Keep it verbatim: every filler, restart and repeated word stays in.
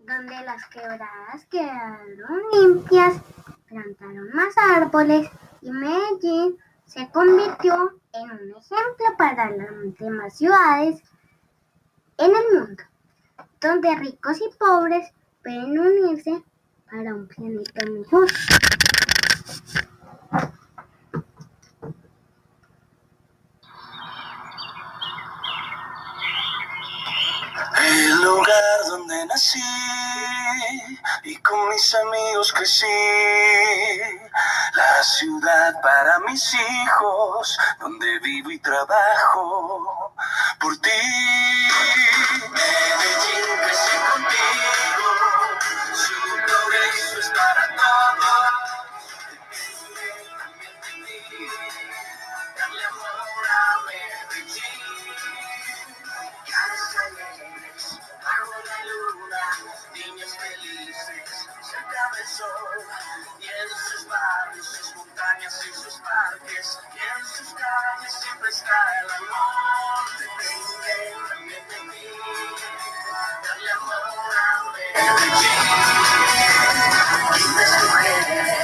Donde las quebradas quedaron limpias, plantaron más árboles y Medellín se convirtió en un ejemplo para las demás ciudades en el mundo, donde ricos y pobres pueden unirse para un planeta mejor. El lugar donde nací y con mis amigos crecí, la ciudad para mis hijos, donde vivo y trabajo por ti. Medellín, crecí contigo, su progreso es para todos. Darle amor a Medellín, calles alegres, bajo la luna, niños felices, cerca del sol, y en sus barrios, sus montañas y sus parques, y en sus calles siempre está el amor. Depende también de mí, darle amor a Medellín. Lindas mujeres,